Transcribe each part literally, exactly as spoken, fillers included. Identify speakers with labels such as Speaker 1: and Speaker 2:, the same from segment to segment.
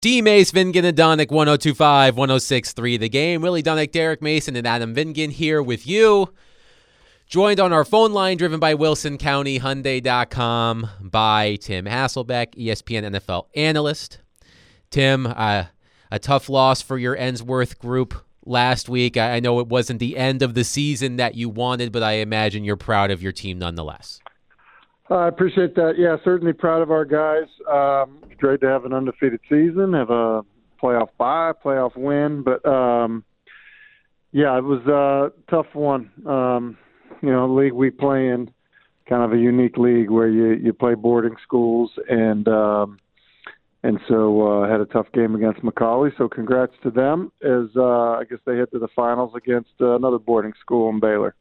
Speaker 1: D. Mace, Vingan, and Donick, one oh two point five, one oh six point three The Game. Willie Donick, Derek Mason, and Adam Vingan here with you. Joined on our phone line, driven by Wilson County Hyundai dot com, by Tim Hasselbeck, E S P N N F L analyst. Tim, uh, a tough loss for your Ensworth group last week. I, I know it wasn't the end of the season that you wanted, but I imagine you're proud of your team nonetheless.
Speaker 2: I appreciate that. Yeah, certainly proud of our guys. Um, it's great to have an undefeated season, have a playoff bye, playoff win. But, um, yeah, it was a tough one. Um, you know, the league we play in, kind of a unique league where you, you play boarding schools. And um, and so uh, had a tough game against Macaulay. So congrats to them as uh, I guess they head to the finals against uh, another boarding school in Baylor.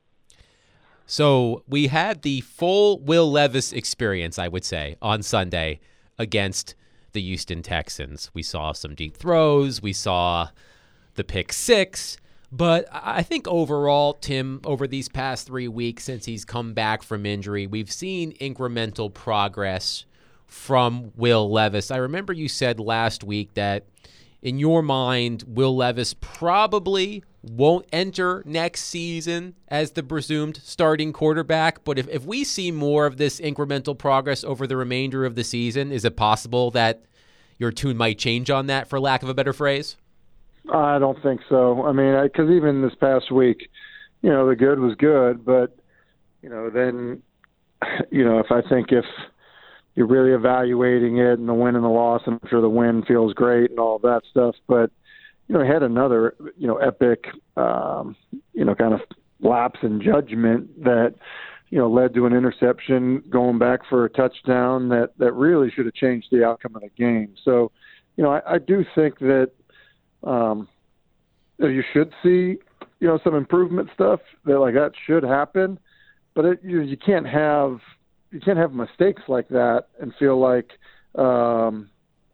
Speaker 1: So we had the full Will Levis experience, I would say, on Sunday against the Houston Texans. We saw some deep throws. We saw the pick six. But I think overall, Tim, over these past three weeks since he's come back from injury, we've seen incremental progress from Will Levis. I remember you said last week that in your mind, Will Levis probably won't enter next season as the presumed starting quarterback. But if, if we see more of this incremental progress over the remainder of the season, is it possible that your tune might change on that, for lack of a better phrase?
Speaker 2: I don't think so. I mean, because even this past week, you know, the good was good. But, you know, then, you know, if I think if you're really evaluating it and the win and the loss, and I'm sure the win feels great and all that stuff. But, you know, he had another, you know, epic, um, you know, kind of lapse in judgment that, you know, led to an interception going back for a touchdown that, that really should have changed the outcome of the game. So, you know, I, I do think that um, you should see, you know, some improvement stuff that like that should happen, but it, you, you can't have, you can't have mistakes like that and feel like, um,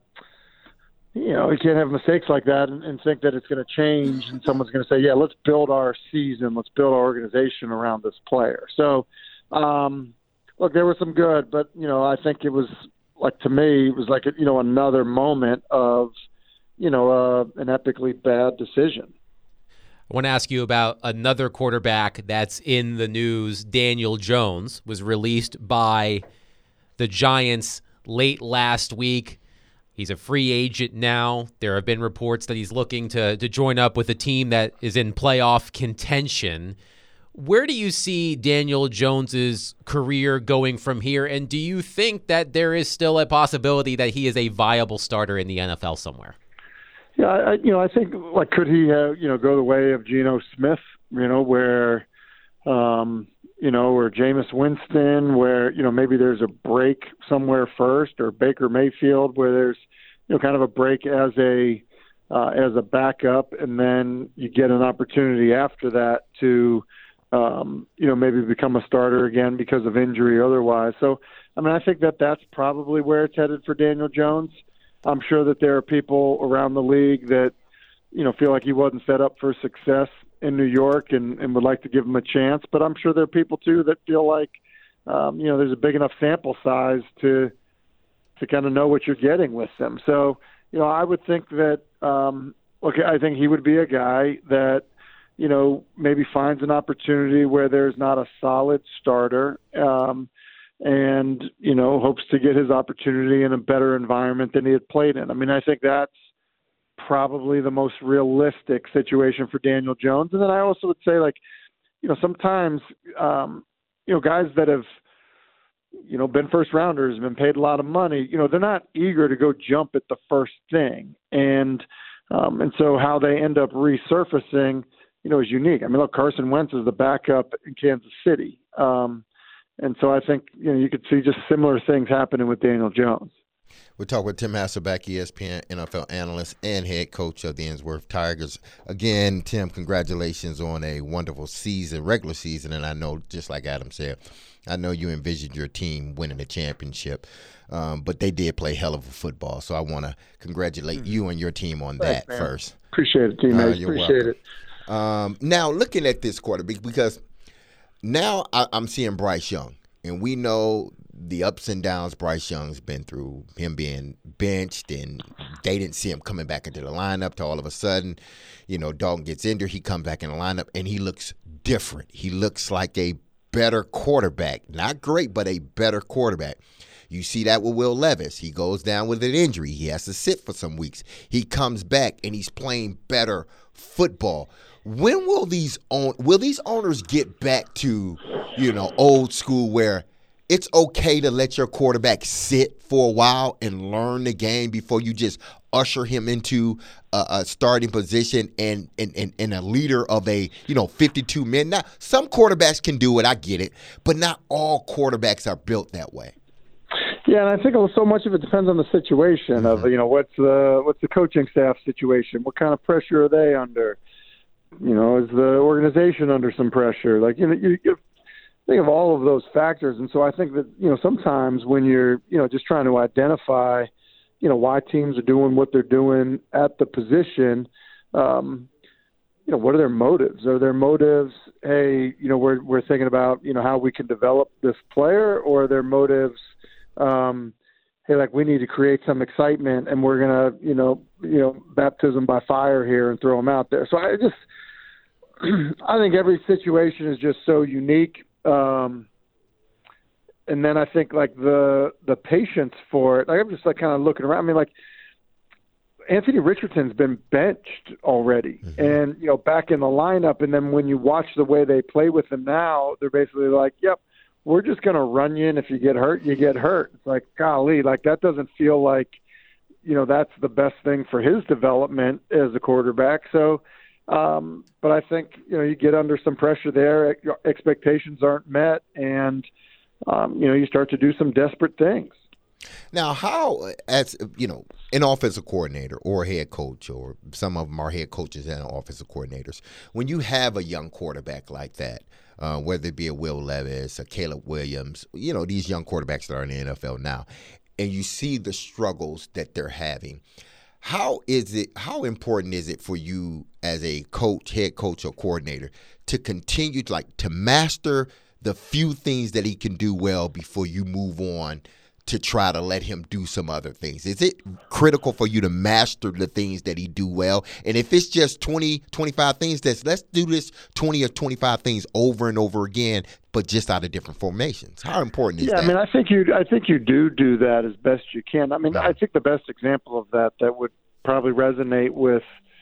Speaker 2: you know, you can't have mistakes like that and, and think that it's going to change and someone's going to say, yeah, let's build our season. Let's build our organization around this player. So, um, look, there was some good, but, you know, I think it was like, to me, it was like, you know, another moment of, you know, uh, an epically bad decision.
Speaker 1: I want to ask you about another quarterback that's in the news. Daniel Jones was released by the Giants late last week. He's a free agent now. There have been reports that he's looking to, to join up with a team that is in playoff contention. Where do you see Daniel Jones's career going from here? And do you think that there is still a possibility that he is a viable starter in the N F L somewhere?
Speaker 2: Yeah, I, you know, I think, like, could he, uh, you know, go the way of Geno Smith, you know, where, um, you know, or Jameis Winston, where, you know, maybe there's a break somewhere first, or Baker Mayfield, where there's, you know, kind of a break as a, uh, as a backup, and then you get an opportunity after that to, um, you know, maybe become a starter again because of injury or otherwise. So, I mean, I think that that's probably where it's headed for Daniel Jones. I'm sure that there are people around the league that, you know, feel like he wasn't set up for success in New York and, and would like to give him a chance. But I'm sure there are people, too, that feel like, um, you know, there's a big enough sample size to to kind of know what you're getting with them. So, you know, I would think that, um, look, I think he would be a guy that, you know, maybe finds an opportunity where there's not a solid starter, um, and, you know, hopes to get his opportunity in a better environment than he had played in. I mean, I think that's probably the most realistic situation for Daniel Jones. And then I also would say, like, you know, sometimes, um, you know, guys that have, you know, been first rounders, been paid a lot of money, you know, they're not eager to go jump at the first thing. And, um, and so how they end up resurfacing, you know, is unique. I mean, look, Carson Wentz is the backup in Kansas City. Um, And so I think, you know, you could see just similar things happening with Daniel Jones.
Speaker 3: We're talking with Tim Hasselbeck, E S P N N F L analyst and head coach of the Ensworth Tigers. Again, Tim, congratulations on a wonderful season, regular season. And I know, just like Adam said, I know you envisioned your team winning the championship, um, but they did play hell of a football. So I want to congratulate mm-hmm. you and your team on
Speaker 2: Thanks,
Speaker 3: that
Speaker 2: man.
Speaker 3: first.
Speaker 2: Appreciate it, teammate.
Speaker 3: Uh,
Speaker 2: Appreciate
Speaker 3: welcome. it. Um, now, looking at this quarterback, because now I, I'm seeing Bryce Young, and we know the ups and downs Bryce Young's been through, him being benched, and they didn't see him coming back into the lineup to all of a sudden, you know, Dalton gets injured, he comes back in the lineup, and he looks different. He looks like a better quarterback. Not great, but a better quarterback. You see that with Will Levis. He goes down with an injury. He has to sit for some weeks. He comes back, and he's playing better football. When will these own will these owners get back to, you know, old school where it's okay to let your quarterback sit for a while and learn the game before you just usher him into a, a starting position and, and, and, and a leader of a, you know, fifty-two men? Now, some quarterbacks can do it, I get it, but not all quarterbacks are built that way.
Speaker 2: Yeah, and I think so much of it depends on the situation mm-hmm. of, you know, what's the what's the coaching staff situation? What kind of pressure are they under? You know, is the organization under some pressure? Like, you know, you, you think of all of those factors. And so I think that, you know, sometimes when you're, you know, just trying to identify, you know, why teams are doing what they're doing at the position, um, you know, what are their motives? Are their motives, hey, you know, we're we're thinking about, you know, how we can develop this player, or are their motives, um, hey, like we need to create some excitement and we're going to, you know, you know, baptism by fire here and throw them out there. So I just, I think every situation is just so unique. Um, and then I think like the, the patience for it, like I'm just like kind of looking around. I mean, like Anthony Richardson's been benched already mm-hmm. and, you know, back in the lineup. And then when you watch the way they play with him now, they're basically like, yep, we're just going to run you. And if you get hurt, you get hurt. It's like, golly, like that doesn't feel like, you know, that's the best thing for his development as a quarterback. So, um, but I think, you know, you get under some pressure there, expectations aren't met, and, um, you know, you start to do some desperate things.
Speaker 3: Now, how, as, you know, an offensive coordinator or a head coach, or some of them are head coaches and offensive coordinators, when you have a young quarterback like that, uh, whether it be a Will Levis, a Caleb Williams, you know, these young quarterbacks that are in the N F L now, and you see the struggles that they're having, how is it, how important is it for you as a coach, head coach, or coordinator to continue to, like, to master the few things that he can do well before you move on to try to let him do some other things? Is it critical for you to master the things that he do well? And if it's just twenty, twenty-five things, that's, let's do this twenty or twenty-five things over and over again, but just out of different formations. How important is
Speaker 2: yeah,
Speaker 3: that?
Speaker 2: Yeah, I mean, I think you I think you do do that as best you can. I mean, no. I think the best example of that that would probably resonate with,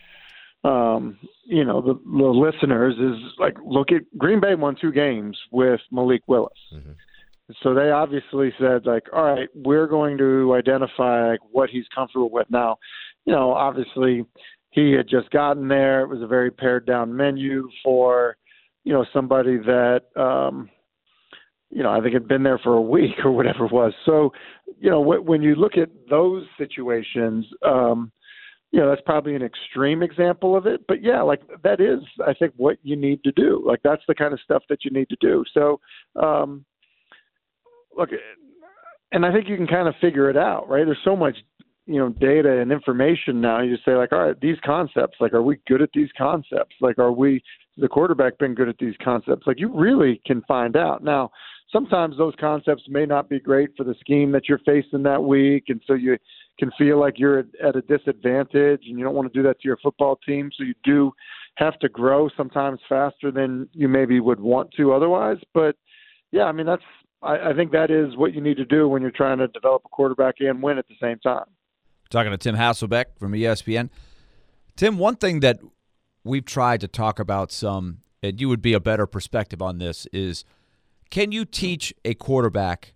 Speaker 2: um, you know, the, the listeners is, like, look at Green Bay won two games with Malik Willis. Mm-hmm. So they obviously said, like, all right, we're going to identify, like, what he's comfortable with. Now, you know, obviously he had just gotten there. It was a very pared down menu for, you know, somebody that, um, you know, I think had been there for a week or whatever it was. So, you know, wh- when you look at those situations, um, you know, that's probably an extreme example of it. But, yeah, like, that is, I think, what you need to do. Like, that's the kind of stuff that you need to do. So, um, look, and I think you can kind of figure it out, right? There's so much, you know, data and information now. You just say, like, all right, these concepts, like, are we good at these concepts? Like, are we, the quarterback been good at these concepts? Like, you really can find out. Now, sometimes those concepts may not be great for the scheme that you're facing that week, and so you can feel like you're at a disadvantage, and you don't want to do that to your football team. So you do have to grow sometimes faster than you maybe would want to otherwise. But, yeah, I mean, that's, I, I think that is what you need to do when you're trying to develop a quarterback and win at the same time.
Speaker 4: Talking to Tim Hasselbeck from E S P N. Tim, one thing that we've tried to talk about some, and you would be a better perspective on this, is can you teach a quarterback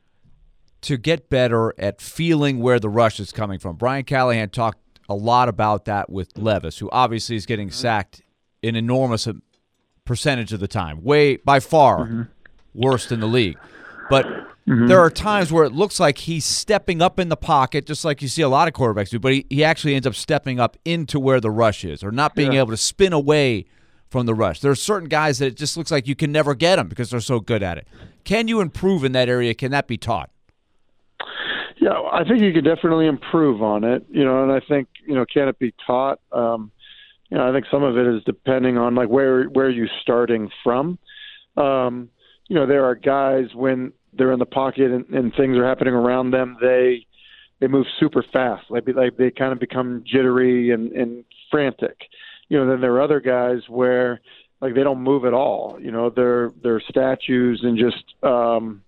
Speaker 4: to get better at feeling where the rush is coming from? Brian Callahan talked a lot about that with Levis, who obviously is getting sacked an enormous percentage of the time, way by far mm-hmm. worst in the league. But mm-hmm. there are times where it looks like he's stepping up in the pocket, just like you see a lot of quarterbacks do, but he, he actually ends up stepping up into where the rush is, or not being yeah. able to spin away from the rush. There are certain guys that it just looks like you can never get them because they're so good at it. Can you improve in that area? Can that be taught?
Speaker 2: Yeah, I think you can definitely improve on it, you know, and I think, you know, can it be taught? Um, you know, I think some of it is depending on, like, where where you're starting from. Um, you know, there are guys when they're in the pocket and, and things are happening around them, they they move super fast. Like, like they kind of become jittery and, and frantic. You know, then there are other guys where like they don't move at all. You know, they're they're statues and just um,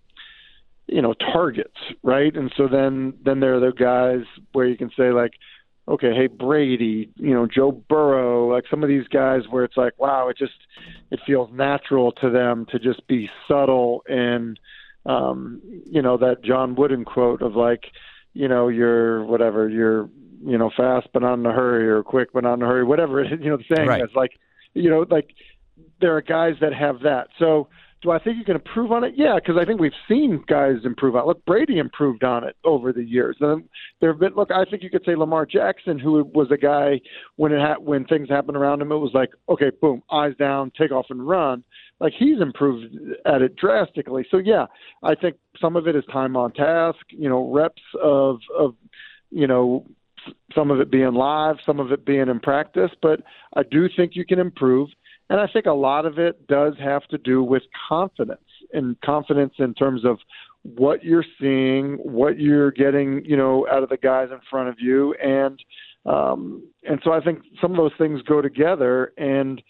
Speaker 2: you know, targets, right? And so then then there are the guys where you can say like, okay, hey, Brady, you know, Joe Burrow, like some of these guys where it's like, wow, it just it feels natural to them to just be subtle and um, you know, that John Wooden quote of like, you know, you're whatever, you're, you know, fast but not in a hurry, or quick but not in a hurry, whatever, you know, the saying
Speaker 4: right.
Speaker 2: is like, you know, like there are guys that have that. So do I think you can improve on it? Yeah, because I think we've seen guys improve on it. Look, Brady improved on it over the years. And there have been, look, I think you could say Lamar Jackson, who was a guy when it ha- when things happened around him, it was like, okay, boom, eyes down, take off and run. Like he's improved at it drastically. So yeah, I think some of it is time on task, you know, reps of of, you know, some of it being live, some of it being in practice. But I do think you can improve. And I think a lot of it does have to do with confidence, and confidence in terms of what you're seeing, what you're getting, you know, out of the guys in front of you. And, um, and so I think some of those things go together, and,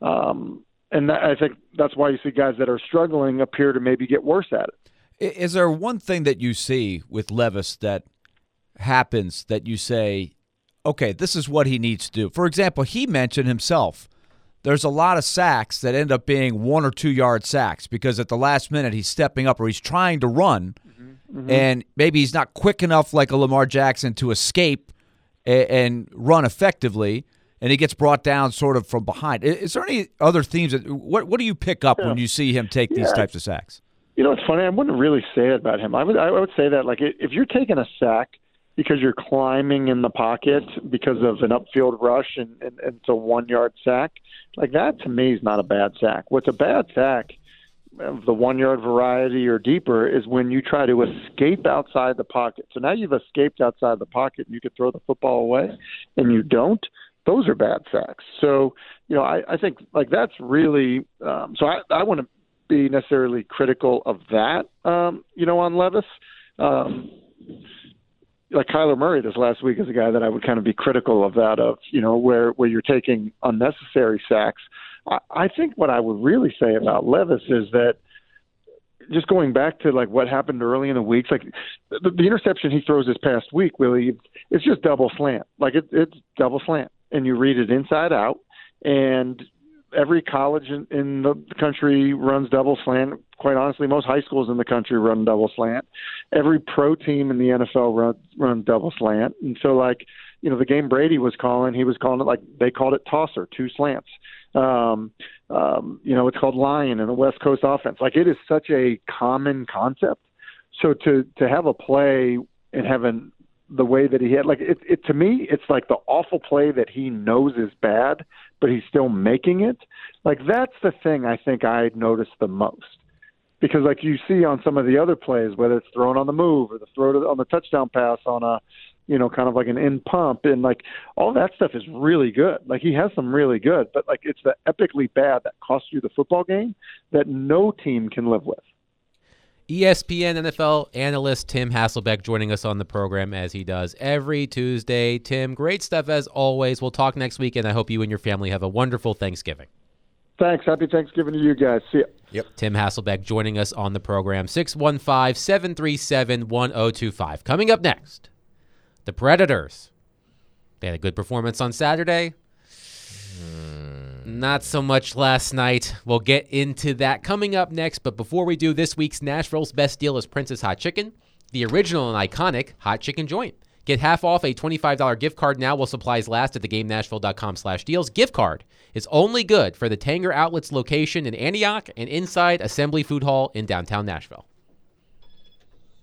Speaker 2: um, and that, I think that's why you see guys that are struggling appear to maybe get worse at it.
Speaker 4: Is there one thing that you see with Levis that happens that you say, okay, this is what he needs to do? For example, he mentioned himself, there's a lot of sacks that end up being one or two yard sacks because at the last minute he's stepping up or he's trying to run, mm-hmm. Mm-hmm. and maybe he's not quick enough like a Lamar Jackson to escape and, and run effectively, and he gets brought down sort of from behind. Is there any other themes? That, what what do you pick up yeah. when you see him take yeah. these types of sacks?
Speaker 2: You know, it's funny. I wouldn't really say it about him. I would I would say that like if you're taking a sack because you're climbing in the pocket because of an upfield rush and, and, and it's a one-yard sack, like that to me is not a bad sack. What's a bad sack of the one-yard variety or deeper is when you try to escape outside the pocket. So now you've escaped outside the pocket and you could throw the football away and you don't. Those are bad sacks. So, you know, I, I think like that's really um, – so I, I wouldn't be necessarily critical of that, um, you know, on Levis. Um Like Kyler Murray this last week is a guy that I would kind of be critical of that of, you know, where, where you're taking unnecessary sacks. I, I think what I would really say about Levis is that just going back to like what happened early in the weeks, like the, the interception he throws this past week, Willie, it's just double slant. Like it, it's double slant and you read it inside out, and every college in, in the country runs double slant. Quite honestly, most high schools in the country run double slant. Every pro team in the N F L run, run double slant. And so, like, you know, the game Brady was calling, he was calling it like they called it tosser, two slants. Um, um, you know, it's called lion in the West Coast offense. Like, it is such a common concept. So to to have a play and having the way that he had, like, it, it to me, it's like the awful play that he knows is bad, but he's still making it. Like, that's the thing I think I noticed the most. Because, like, you see on some of the other plays, whether it's thrown on the move or the throw to, on the touchdown pass on a, you know, kind of like an in pump, and, like, all that stuff is really good. Like, he has some really good, but, like, it's the epically bad that costs you the football game that no team can live with.
Speaker 1: E S P N N F L analyst Tim Hasselbeck joining us on the program as he does every Tuesday. Tim, great stuff as always. We'll talk next week, and I hope you and your family have a wonderful Thanksgiving.
Speaker 2: Thanks. Happy Thanksgiving to you guys. See ya.
Speaker 3: Yep.
Speaker 1: Tim Hasselbeck joining us on the program. six one five, seven three seven, one oh two five. Coming up next, the Predators. They had a good performance on Saturday. Mm. Not so much last night. We'll get into that coming up next. But before we do, this week's Nashville's best deal is Princess Hot Chicken, the original and iconic hot chicken joint. Get half off a twenty-five dollars gift card now while supplies last at theGameNashville.com slash deals. Gift card is only good for the Tanger Outlets location in Antioch and inside Assembly Food Hall in downtown Nashville.